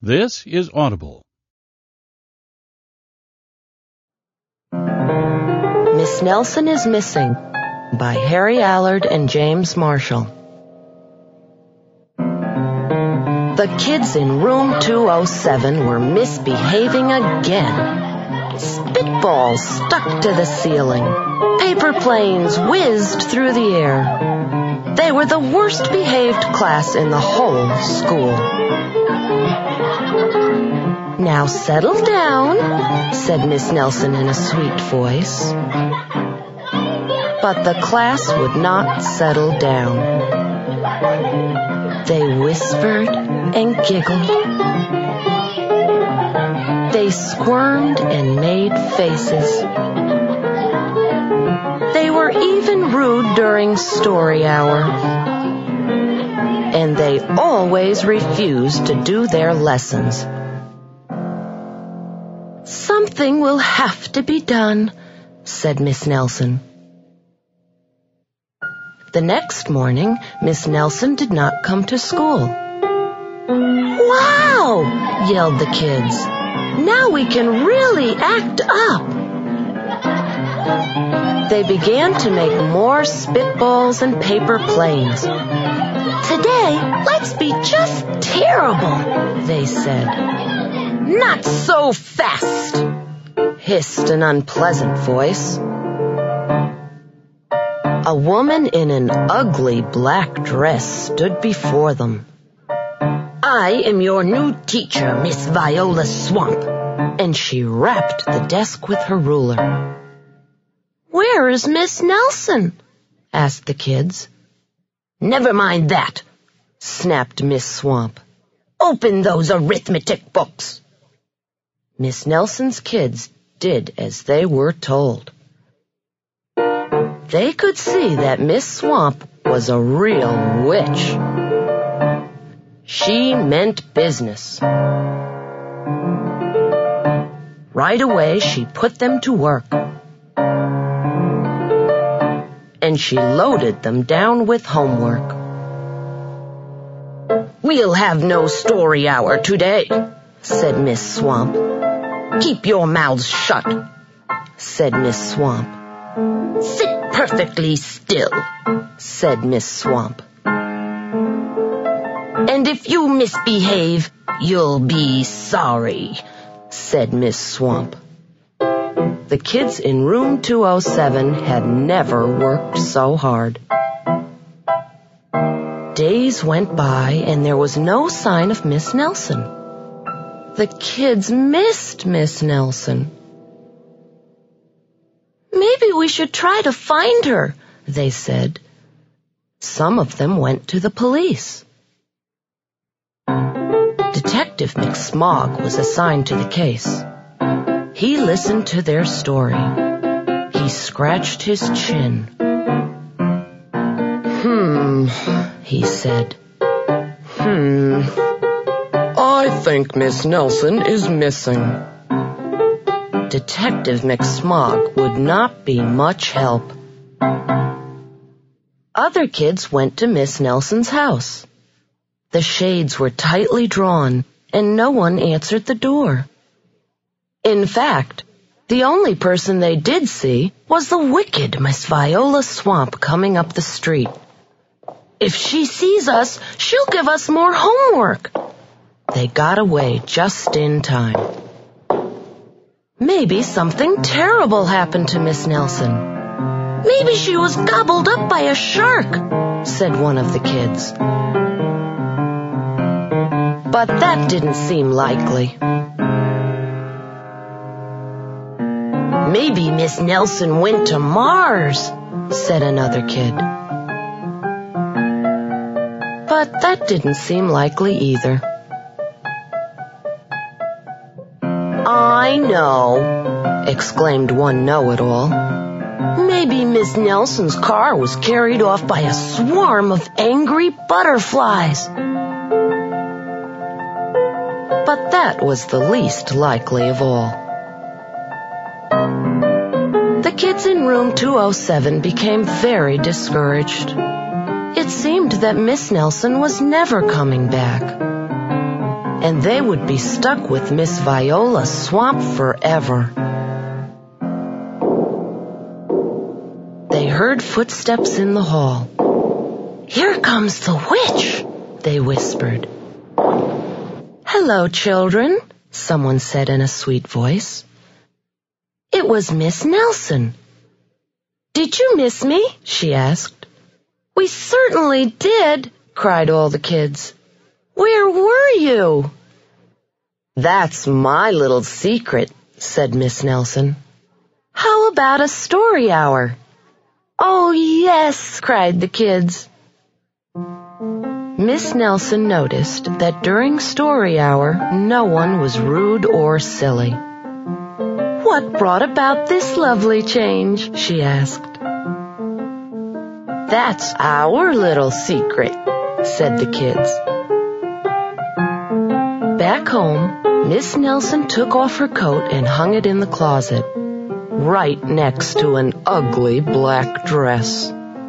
This is Audible. Miss Nelson is Missing by Harry Allard and James Marshall. The kids in room 207 were misbehaving again. Spitballs stuck to the ceiling. Paper planes whizzed through the air. They were the worst behaved class in the whole school. "Now settle down," said Miss Nelson in a sweet voice. But the class would not settle down. They whispered and giggled. They squirmed and made faces. They were even rude during story hour. And they always refused to do their lessons. "Something will have to be done," said Miss Nelson. The next morning, Miss Nelson did not come to school. "Wow!" yelled the kids. "Now we can really act up." They began to make more spitballs and paper planes. "Today, let's be just terrible," they said. "Not so fast," hissed an unpleasant voice. A woman in an ugly black dress stood before them. "I am your new teacher, Miss Viola Swamp," and she rapped the desk with her ruler. "Where is Miss Nelson?" asked the kids. "Never mind that," snapped Miss Swamp. "Open those arithmetic books." Miss Nelson's kids did as they were told. They could see that Miss Swamp was a real witch. She meant business. Right away, she put them to work. And she loaded them down with homework. "We'll have no story hour today," said Miss Swamp. "Keep your mouths shut," said Miss Swamp. "Sit perfectly still," said Miss Swamp. "And if you misbehave, you'll be sorry," said Miss Swamp. The kids in room 207 had never worked so hard. Days went by and there was no sign of Miss Nelson. The kids missed Miss Nelson. "Maybe we should try to find her," they said. Some of them went to the police. Detective McSmog was assigned to the case. He listened to their story. He scratched his chin. He said. "I think Miss Nelson is missing." Detective McSmog would not be much help. Other kids went to Miss Nelson's house. The shades were tightly drawn, and no one answered the door. In fact, the only person they did see was the wicked Miss Viola Swamp coming up the street. "If she sees us, she'll give us more homework." They got away just in time. "Maybe something terrible happened to Miss Nelson." "Maybe she was gobbled up by a shark," said one of the kids. But that didn't seem likely. "Maybe Miss Nelson went to Mars," said another kid. But that didn't seem likely either. "I know," exclaimed one know-it-all. "Maybe Miss Nelson's car was carried off by a swarm of angry butterflies." But that was the least likely of all. The kids in room 207 became very discouraged. It seemed that Miss Nelson was never coming back. and they would be stuck with Miss Viola Swamp forever. They heard footsteps in the hall. "Here comes the witch," they whispered. "Hello, children," someone said in a sweet voice. It was Miss Nelson. "Did you miss me?" she asked. "We certainly did," cried all the kids. "Where were you?" "That's my little secret," said Miss Nelson. "How about a story hour?" "Oh, yes," cried the kids. Miss Nelson noticed that during story hour no one was rude or silly. "What brought about this lovely change?" she asked. "That's our little secret," said the kids. Back home, Miss Nelson took off her coat and hung it in the closet, right next to an ugly black dress.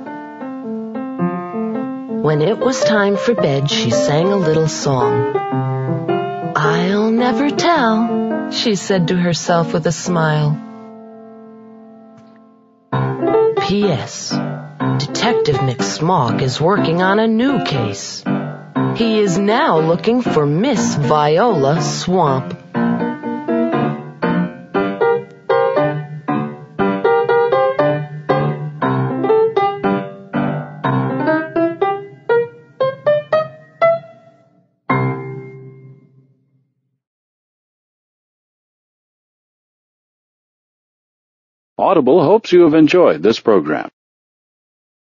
When it was time for bed, she sang a little song. "I'll never tell," she said to herself with a smile. P.S. Detective McSmog is working on a new case. He is now looking for Miss Viola Swamp. Audible hopes you have enjoyed this program.